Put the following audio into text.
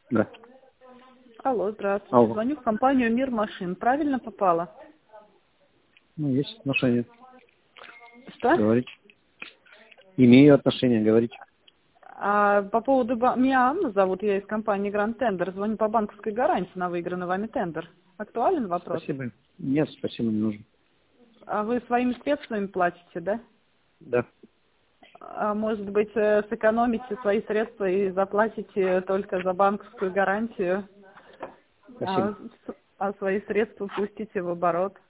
Да. Алло, здравствуйте. Алло. Звоню в компанию «Мир машин». Правильно попала? Ну, есть отношения. Что? Говорите. Имею отношения, говорите. По поводу... Меня Анна зовут, я из компании «Гранд Тендер». Звоню по банковской гарантии на выигранный вами тендер. Актуален вопрос? Спасибо. Нет, спасибо, не нужно. А вы своими средствами платите, да? Да. А может быть, сэкономите свои средства и заплатите только за банковскую гарантию, Спасибо. а свои средства пустите в оборот?